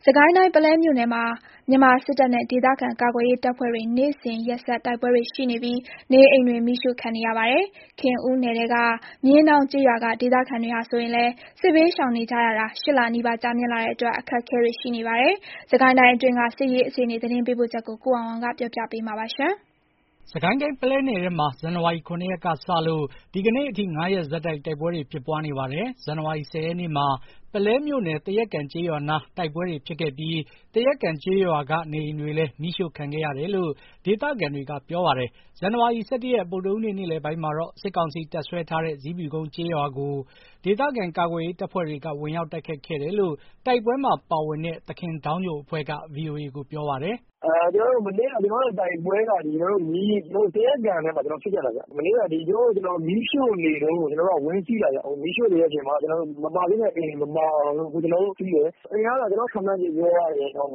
စကိုင်းတိုင်းပုလဲမြို့နယ်မှာမြန်မာစစ်တပ်နဲ့ဒေသခံကာကွယ်ရေးတပ်ဖွဲ့တွေနေ့စဉ်ရက်ဆက်တိုက်ပွဲတွေရှိနေပြီးနေအိမ်တွေမီးရှို့ခံနေရပါတယ်။ခင်ဦးနယ်ထဲကမြင်းတောင်ကျေးရွာကဒေသခံတွေဟာဆိုရင်လည်းစစ်ဘေးရှောင်နေကြရတာ၈ လနီးပါးကြာမြင့်လာတဲ့အတွက်အခက်အခဲတွေရှိနေပါတယ်။စစ်ကိုင်းတိုင်းအတွင်းကစစ်ရေးအခြေအနေသတင်းပေးပို့ချက်ကိုကိုအောင်အောင်ကပြောပြပေးမှာပါ။စစ်ကိုင်းတိုင်းပုလဲနယ်ထဲမှာဇန်နဝါရီ ၇ ရက်ကစလို့ဒီကနေ့အထိ5 ရက်ဆက်တိုက်တိုက်ပွဲတွေဖြစ်ပွားနေပါတယ်။ဇန်နဝါရီ 10 ရက်နေ့မှာပုလဲမြို့နယ်သရက်ကန်ကျေးရွာနားတိုက်ပွဲတွေဖြစ်ခဲ့ပြီးသရက်ကန်ကျေးရွာကနေအိမ်တွေလည်းမီးရှို့ခံခဲ့ရတယ်လို့ဒေသခံတွေကပြောပါတယ်။ဇန်နဝါရီ 11 ရက်ဗုဒ္ဓဟူးနေ့နေ့လယ်ပိုင်းမှာတော့စစ်ကောင်စီတပ်စွဲထားတဲ့ဇီးဖြူကုန်းကျေးရွာကိုဒေသခံကာကွယ်ရေးတပ်ဖွဲ့တွေကဝင်ရောက်တိုက်ခိုက်ခဲ့တယ်လို့တိုက်ပွဲမှာပါဝင်တဲ့သခင်ဒေါင်းညိုအဖွဲ့က VOA ကိုပြောပါတယ်။ "မနေ့ကတိုက်ပွဲကသရက်ကန်ထဲမှာဖြစ်ခဲ့တာဗျ။ မနေ့ကမီးရှို့နေတုန်းဝင်စီးတာဗျ။ မီးရှို့နေတဲ့အချိန်မှာမပါသေးတဲ့အိမ်မပါအောင်လို့စီးတယ်။အိမ်ကတော့ခန့်မှန်းခြေပြောရရင်50-60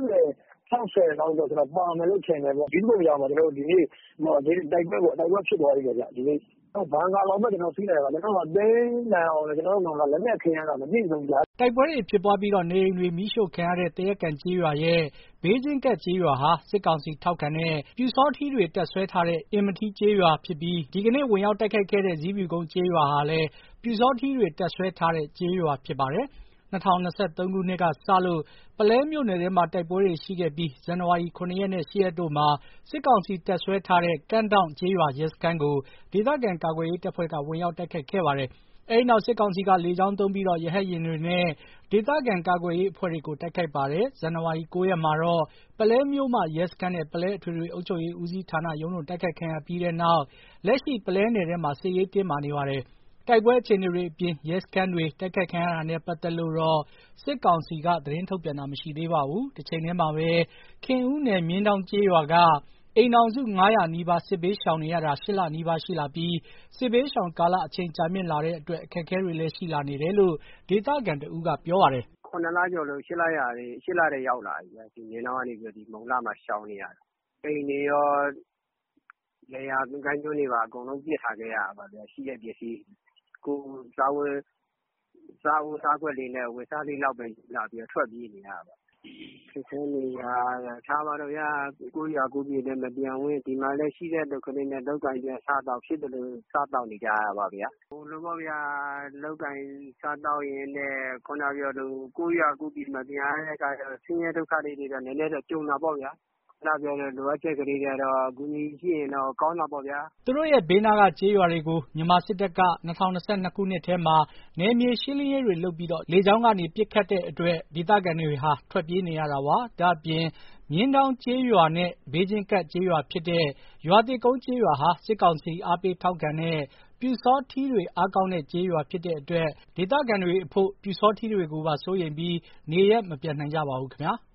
လောက်ပါမယ်လို့ထင်တယ်။ ဇီးဖြူကုန်းရွာမှာဒီနေ့တိုက်ပွဲဖြစ်သွားသေးတယ်ဗျ။ ဘန်ကာလောက်ပဲစီးနိုင်တယ်။ သိမ်းနိုင်အောင်လက်နက်ခဲယမ်းကမပြည့်စုံဗျာ။ " တိုက်ပွဲတွေဖြစ်ပွားပြီးနေအိမ်တွေမီးရှို့ခံရတဲ့သရက်ကန်ကျေးရွာရဲ့ဘေးချင်းကပ်ကျေးရွာဟာစစ်ကောင်စီထောက်ခံတဲ့ပျူစောထီးတွေတပ်စွဲထားတဲ့အင်မထီးကျေးရွာဖြစ်ပြီးဒီကနေ့ဝင်ရောက်တိုက်ခိုက်ခဲ့တဲ့ဇီးဖြူကုန်းကျေးရွာဟာလည်းပျူစောထီးတွေတပ်စွဲထားတဲ့ကျေးရွာဖြစ်ပါတယ်။ ၂၀၂၃ ခုနှစ်ကစလို့ပုလဲမြို့နယ်ထဲမှာတိုက်ပွဲတွေရှိခဲ့ပြီးဇန်နဝါရီ ၇ ရက်နဲ့ ၈ ရက်တို့မှာစစ်ကောင်စီတပ်စွဲထားတဲ့ကန့်ဒေါင့်ကျေးရွာရဲစခန်းကိုဒေသခံကာကွယ်ရေးတပ်ဖွဲ့ကဝင်ရောက်တိုက်ခိုက်ခဲ့ပါတယ်။ အဲဒီနောက်စစ်ကောင်စီကလေကြောင်းသုံးပြီးရဟတ်ယာဉ်တွေနဲ့ဒေသခံကာကွယ်ရေးအဖွဲ့တွေကိုတိုက်ခိုက်ပါတယ်။ ဇန်နဝါရီ 9 ရက်မှာတော့ပုလဲမြို့မရဲစခန်းနဲ့ပုလဲအထွေထွေအုပ်ချုပ်ရေးဦးစီးဌာနရုံးတို့တိုက်ခိုက်ခံရပြီးနောက်လက်ရှိပုလဲနယ်ထဲမှာစစ်ရေးတင်းမာနေပါတယ်။ တိုက်ပွဲအခြေအနေတွေအပြင်ရဲစခန်းတွေတိုက်ခိုက်ခံရတာနဲ့ပတ်သက်လို့တော့စစ်ကောင်စီကသတင်းထုတ်ပြန်တာမရှိသေးပါဘူး။ တချိန်တည်းမှာပဲခင်ဦးနယ်မြင်းတောင်ကျေးရွာကအိမ်ထောင်စု 500 နီးပါးစစ်ဘေးရှောင်နေရတာ၈ လနီးပါးရှိလာပြီးစစ်ဘေးရှောင်ကာလအချိန်ကြာမြင့်လာတဲ့အတွက်အခက်အခဲတွေလည်းရှိလာနေတယ်လို့ဒေသခံတဦးကပြောပါတယ်။ "၇ လကျော်လို့၈ လထဲရောက်လာပြီ။ မြင်းတောင်ကနေမုံလှမှာရှောင်နေရတာ။အိမ်တွေရောလယ်ယာကိုင်းကျွန်းတွေပါအကုန်လုံးပစ်ထားခဲ့ရတာပါဗျ။ ရှိတဲ့ပစ္စည်းစားအိုးစားခွက်လေးနဲ့အဝတ်အစားလေးလောက်ပဲယူလာပြီးထွက်ပြေးနေရတာပေါ့။ ခက်ခဲနေတာထားပါတော့ဗျာကိုယ့်ရွာကိုယ့်မြေလည်းမပြန်ဝံ့ဒီမှာလည်းရှိတဲ့လူကလေးနဲ့လုပ်ကိုင်ပြီးစားသောက်ဖြစ်သလိုစားသောက်နေကြရတာပေါ့ဗျာ။လုပ်ကိုင်စားသောက်ရင်းနဲ့ကိုယ့်ရွာကိုယ့်မြေမပြန်ရတဲ့အခါကျတော့ဆင်းရဲဒုက္ခလေးတွေတော့နည်းနည်းတော့ကြုံတာပေါ့ဗျာ။လိုအပ်ချက်ကလေးတွေကတော့အကူအညီရှိရင်တော့ကောင်းတာပေါ့ဗျာ။ " သူတို့ရဲ့ဘေးနားကကျေးရွာတွေကိုမြန်မာစစ်တပ်က၂၀၂၂ ခုနှစ်ထဲမှာနယ်မြေရှင်းလင်းရေးတွေလုပ်ပြီးလေကြောင်းကနေပစ်ခတ်တဲ့အတွက်ဒေသခံတွေဟာထွက်ပြေးနေရတာပါ။ ဒါ့အပြင်မြင်းတောင်ကျေးရွာနဲ့ဘေးချင်းကပ်ကျေးရွာဖြစ်တဲ့ရွာသစ်ကုန်းကျေးရွာဟာစစ်ကောင်စီအားပေးထောက်ခံတဲ့ပျူစောထီးတွေအားကောင်းတဲ့ကျေးရွာဖြစ်တဲ့အတွက်ဒေသခံတွေအဖို့ပျူစောထီးတွေကိုပါစိုးရိမ်ပြီးနေရပ်မပြန်နိုင်ကြပါဘူးခင်ဗျာ။